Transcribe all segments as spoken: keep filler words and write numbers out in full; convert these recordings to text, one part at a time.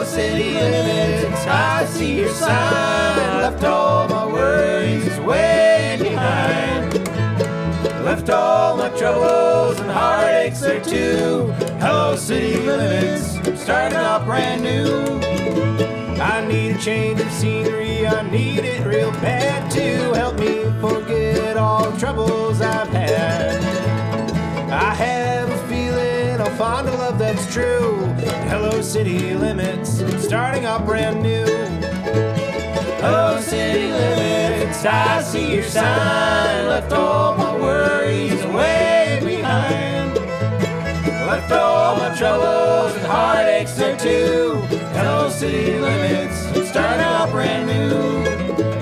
city limits, I see your sign. Left all my worries way behind. Left all my troubles and heartaches there too. Hello, city limits, I'm starting out brand new. I need a change of scenery, I need it real bad to help me forget all the troubles I've had. I have a feeling I'll find a love that's true. Hello, city limits, I'm starting out brand new. Hello, city limits, I see your sign. Left all my worries way behind. Left all my troubles and heartaches there too. Hello, city limits, I'm starting out brand new.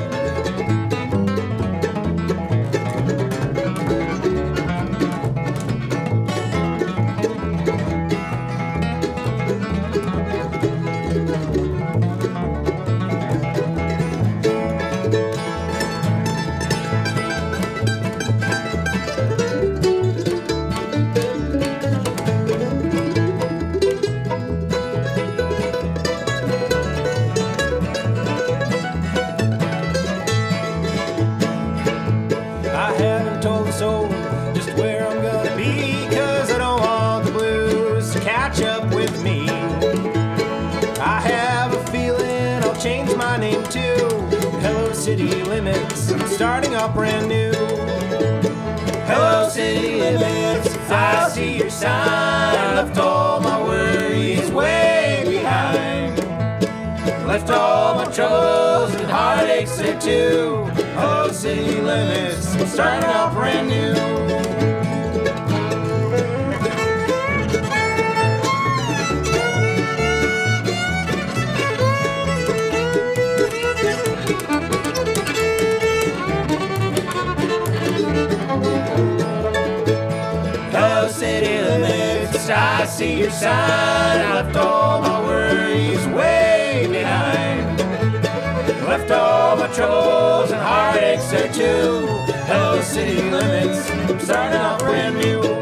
So just where I'm gonna be, cause I don't want the blues to catch up with me. I have a feeling I'll change my name too. Hello, city limits, I'm starting out brand new. Hello, city limits, I see your sign. Left all my worries way behind. Left all my troubles and heartaches there too. Hello, city limits, I'm starting out brand new. Hello, city limits, I see your sign. I left all my worries way behind. Left all my troubles and heartaches there too. Hello, city limits, I'm starting out brand new.